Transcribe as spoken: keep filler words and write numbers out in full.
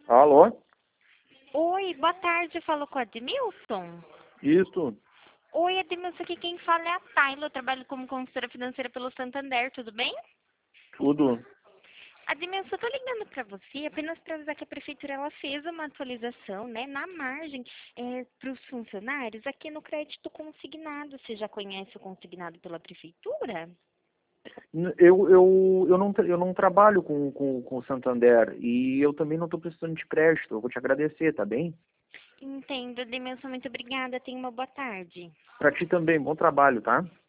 Alô? Oi, boa tarde, eu falo com a Admilson. Isso, Oi, Admilson, aqui quem fala é a Tayla, eu trabalho como consultora financeira pelo Santander, tudo bem? tudo. Admilson, eu tô ligando para você apenas para avisar que a prefeitura ela fez uma atualização, né, na margem para os funcionários aqui no crédito consignado. Você já conhece o consignado pela prefeitura? N- Eu, eu, eu, não, tra- eu não trabalho com, com, com o Santander e eu também não estou precisando de crédito. Eu vou te agradecer, tá bem? Entendo, Admilson, muito obrigada, tenha uma boa tarde. Para ti também, bom trabalho, tá?